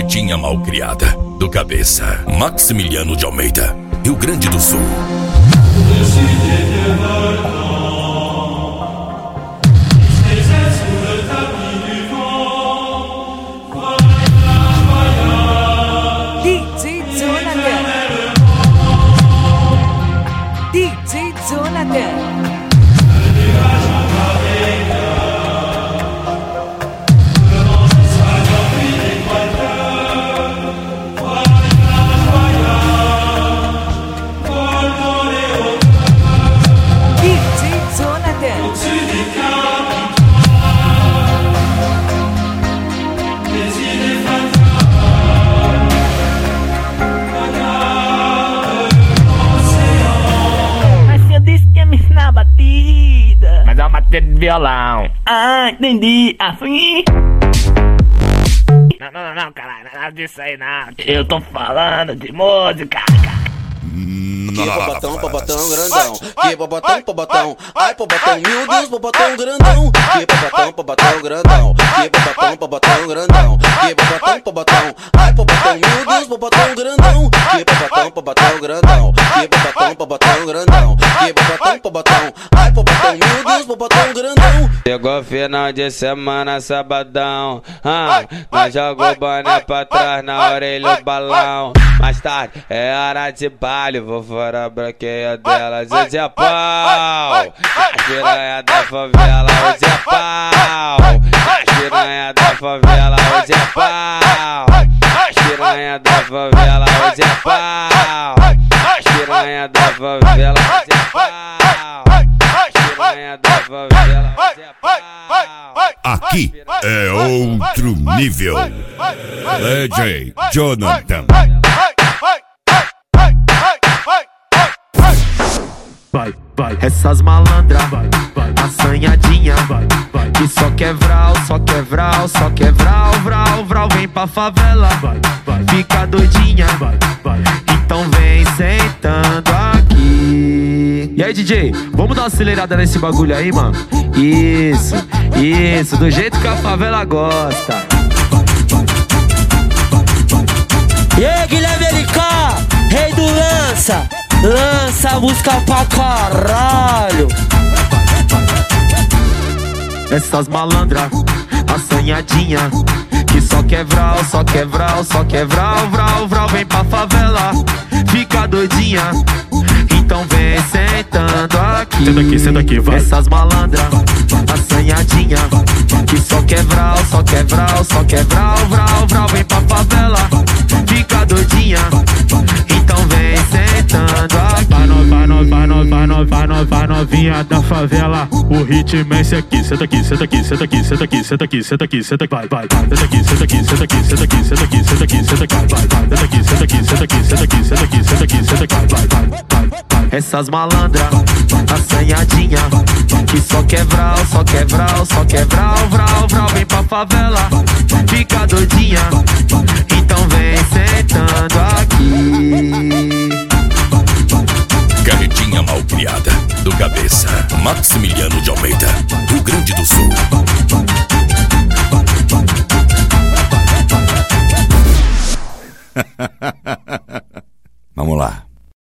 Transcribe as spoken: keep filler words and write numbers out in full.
Carretinha malcriada, do cabeça Maximiliano de Almeida, Rio Grande do Sul. D J Jonathan, D J Jonathan. Mas é uma batida de violão. Ah, entendi. Assim. Não, não, não, não, caralho. Nada disso aí, não. Eu tô falando de música. Que popotão, popotão grandão. Que popotão, popotão. Ai, popotão, meu Deus, popotão grandão. Que popotão, popotão grandão. Que popotão, popotão grandão. Que popotão, popotão. Ai, popotão, meu Deus, popotão grandão. Que popotão, popotão grandão. Que popotão, popotão grandão. Que popotão, popotão. Ai, popotão, meu Deus, popotão grandão. Chegou final de semana, sabadão. Ah, nós jogou boné pra trás, na orelha o balão. Mais tarde é hora de baile, vou fora a branqueia delas. Hoje é pau, as piranha da favela. Hoje é pau, as piranha da favela. Hoje é pau, as piranha da favela. Hoje é pau, as piranha da favela. Hoje é pau, as piranha da favela. Hoje é pau. Aqui é outro nível. D J Jonathan. Vai, vai, essas malandras, vai, vai, assanhadinha, vai, vai, que só quer vral, só quer vral, só quer vral, vral, vral, vem pra favela, vai, vai, fica doidinha, vai, vai, então vem sentando aqui. E aí, D J, vamos dar uma acelerada nesse bagulho aí, mano? Isso, isso, do jeito que a favela gosta. E aí, Guilherme L K, rei do lança. Lança a música pra caralho. Essas malandras, assanhadinha, que só quer vral, só quer vral, só quer vral, vral, vral, vem pra favela, fica doidinha, então vem sentando aqui. Senta aqui, senta aqui, vai. Essas malandras, assanhadinha, que só quer vral, só quer vral, só quer vral, vral, vral, vem pra favela, fica doidinha, então vem sentando aqui. Vai no, vai no, vai no, vai no, vai no, vai novinha da favela. O ritmo é esse aqui. Senta aqui, senta aqui, senta aqui, senta aqui, senta aqui, senta aqui, senta aqui, vai, vai, senta aqui, senta aqui, senta aqui, senta aqui, senta aqui, senta aqui, senta aqui, vai, vai, senta aqui, senta aqui, senta aqui, senta aqui, senta aqui, senta aqui, senta aqui, vai, vai, vai. Essas malandras, assanhadinha, que só quer vral, só quer vral, só quer vral, vral, vral, vem pra favela, fica doidinha, então vem sentando aqui. Carretinha malcriada, do cabeça Maximiliano de Almeida, Rio Grande do Sul. Vamos lá.